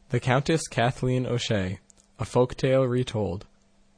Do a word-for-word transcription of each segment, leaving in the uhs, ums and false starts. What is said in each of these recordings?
The Countess Kathleen O'Shea, A Folk-Tale Retold.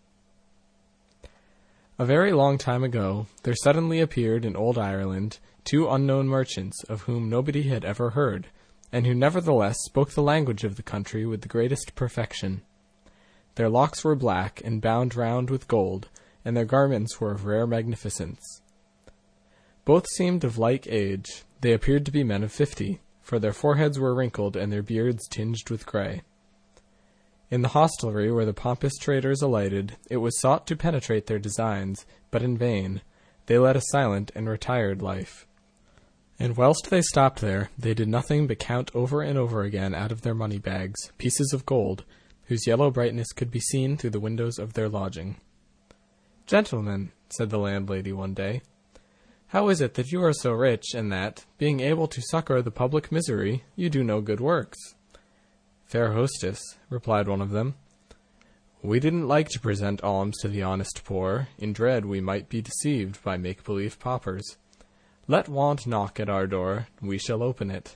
A very long time ago, there suddenly appeared in old Ireland two unknown merchants of whom nobody had ever heard, and who nevertheless spoke the language of the country with the greatest perfection. Their locks were black and bound round with gold, and their garments were of rare magnificence. Both seemed of like age. They appeared to be men of fifty, for their foreheads were wrinkled and their beards tinged with grey. In the hostelry where the pompous traders alighted, it was sought to penetrate their designs, but in vain. They led a silent and retired life. And whilst they stopped there, they did nothing but count over and over again out of their money bags pieces of gold, whose yellow brightness could be seen through the windows of their lodging. "Gentlemen," said the landlady one day, "how is it that you are so rich, and that, being able to succour the public misery, you do no good works?" "Fair hostess," replied one of them, "we didn't like to present alms to the honest poor, in dread we might be deceived by make-believe paupers. Let want knock at our door, we shall open it."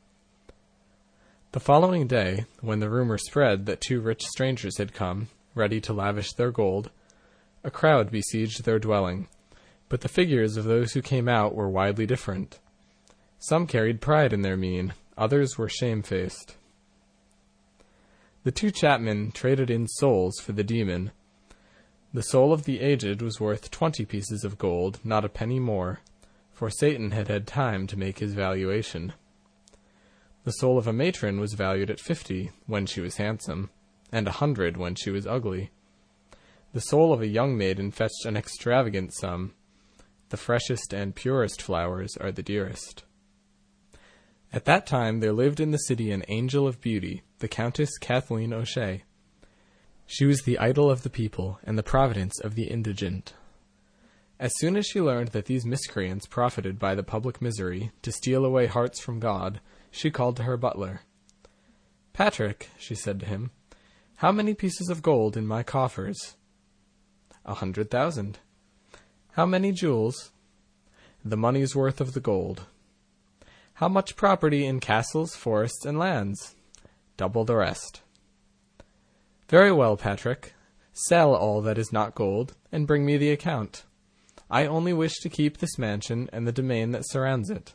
The following day, when the rumour spread that two rich strangers had come, ready to lavish their gold, a crowd besieged their dwelling, but the figures of those who came out were widely different. Some carried pride in their mien, others were shamefaced. The two chapmen traded in souls for the demon. The soul of the aged was worth twenty pieces of gold, not a penny more, for Satan had had time to make his valuation. The soul of a matron was valued at fifty, when she was handsome, and a hundred when she was ugly. The soul of a young maiden fetched an extravagant sum. The freshest and purest flowers are the dearest. At that time there lived in the city an angel of beauty, the Countess Kathleen O'Shea. She was the idol of the people and the providence of the indigent. As soon as she learned that these miscreants profited by the public misery to steal away hearts from God, she called to her butler. "Patrick," she said to him, "how many pieces of gold in my coffers?" "A hundred thousand." "How many jewels?" "The money's worth of the gold." "How much property in castles, forests, and lands?" "Double the rest." "Very well, Patrick. Sell all that is not gold, and bring me the account. I only wish to keep this mansion and the domain that surrounds it."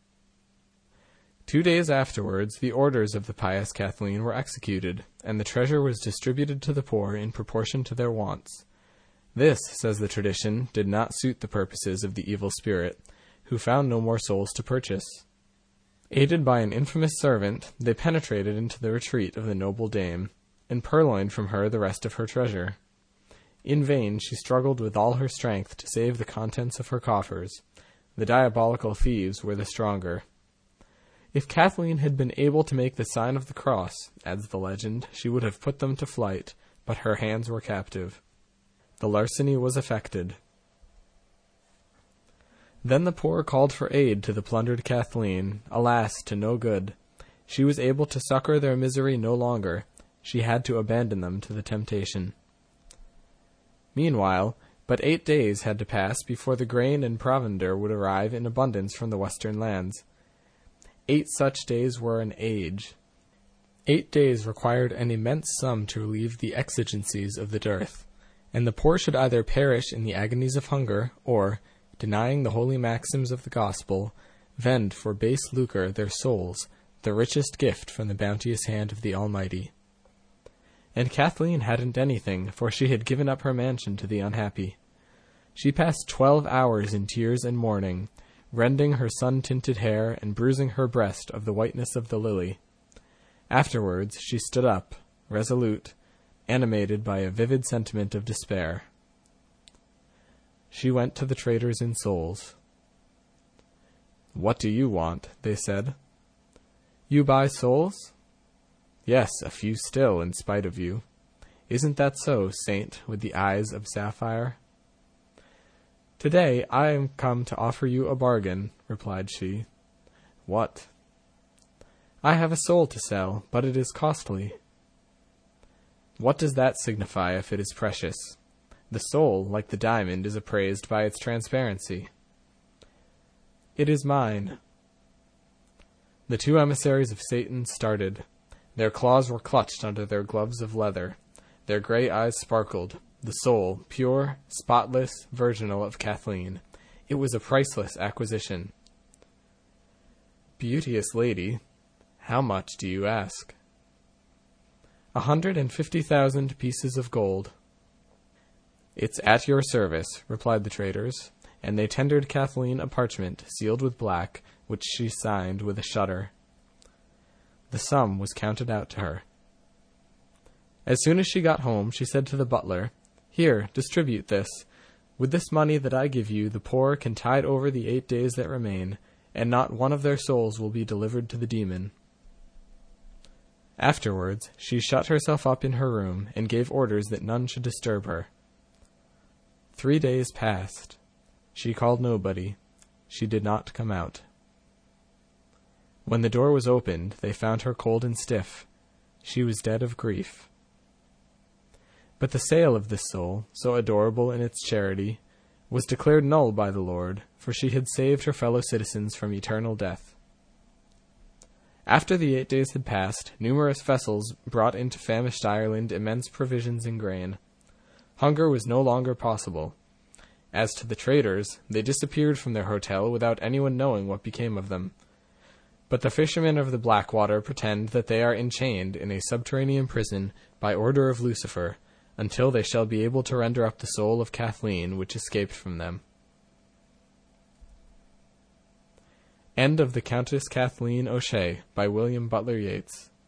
Two days afterwards, the orders of the pious Kathleen were executed, and the treasure was distributed to the poor in proportion to their wants. This, says the tradition, did not suit the purposes of the evil spirit, who found no more souls to purchase. Aided by an infamous servant, they penetrated into the retreat of the noble dame, and purloined from her the rest of her treasure. In vain she struggled with all her strength to save the contents of her coffers. The diabolical thieves were the stronger. If Kathleen had been able to make the sign of the cross, adds the legend, she would have put them to flight, but her hands were captive. The larceny was effected. Then the poor called for aid to the plundered Kathleen. Alas, to no good. She was able to succour their misery no longer. She had to abandon them to the temptation. Meanwhile, but eight days had to pass before the grain and provender would arrive in abundance from the western lands. Eight such days were an age. Eight days required an immense sum to relieve the exigencies of the dearth, and the poor should either perish in the agonies of hunger, or, denying the holy maxims of the gospel, vend for base lucre their souls, the richest gift from the bounteous hand of the Almighty. And Kathleen hadn't anything, for she had given up her mansion to the unhappy. She passed twelve hours in tears and mourning, rending her sun-tinted hair and bruising her breast of the whiteness of the lily. Afterwards she stood up, resolute, animated by a vivid sentiment of despair. She went to the traders in souls. "What do you want?" they said. "You buy souls?" "Yes, a few still, in spite of you. Isn't that so, saint with the eyes of sapphire?" "Today I am come to offer you a bargain," replied she. "What?" "I have a soul to sell, but it is costly." "What does that signify if it is precious? The soul, like the diamond, is appraised by its transparency." "It is mine." The two emissaries of Satan started. Their claws were clutched under their gloves of leather. Their grey eyes sparkled. The soul, pure, spotless, virginal of Kathleen. It was a priceless acquisition. Beauteous lady, how much do you ask? A hundred and fifty thousand pieces of gold. It's at your service, replied the traders, and they tendered Kathleen a parchment sealed with black, which she signed with a shudder. The sum was counted out to her. As soon as she got home, she said to the butler, Here, distribute this. With this money that I give you, the poor can tide over the eight days that remain, and not one of their souls will be delivered to the demon. Afterwards, she shut herself up in her room, and gave orders that none should disturb her. Three days passed. She called nobody. She did not come out. When the door was opened, they found her cold and stiff. She was dead of grief. But the sale of this soul, so adorable in its charity, was declared null by the Lord, for she had saved her fellow citizens from eternal death. After the eight days had passed, numerous vessels brought into famished Ireland immense provisions and grain. Hunger was no longer possible. As to the traders, they disappeared from their hotel without anyone knowing what became of them. But the fishermen of the Blackwater pretend that they are enchained in a subterranean prison by order of Lucifer, until they shall be able to render up the soul of Kathleen which escaped from them. End of the Countess Kathleen O'Shea by William Butler Yeats.